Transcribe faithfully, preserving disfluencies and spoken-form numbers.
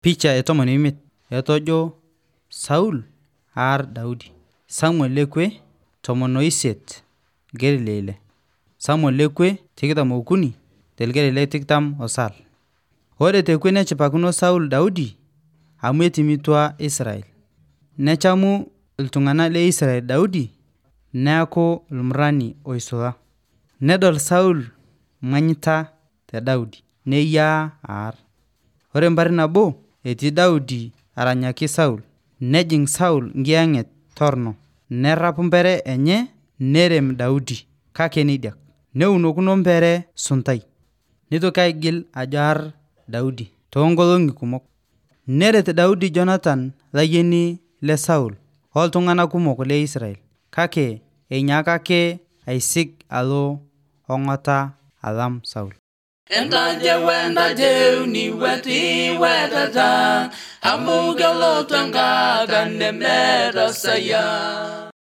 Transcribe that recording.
Picha e tomon imiet etojo Saul ar Daudi. Samuel lekwe tomon oisiet gelile. Samuel lekwe tikitam okuni telgelile tikitam osal. Ore tekwe nechipakuno Saul Daudi amu etimitua Israel. Nechamu iltung'anak le Israel Daudi neaku ilmurani oisula. Nedol Saul manyita te Daudi neyaa aar. Ore mpari nabo etii Daudi aranyaki Saul. Nejing Saul ngieng'et torno. Nerapu mpere enye nerem Daudi kake nidiak. Neunokuno mpere suntai. Nitoki aigil ajo aar Daudi toonkolong'i kumok. Neret Daudi Jonathan layieni le Saul oltung'anak kumok le Israel. Kake einyaaka ake aisig alo ong'ata alam Saul. Entaje wentaje uni weti wetata amugelotu enkaga nemeta saya.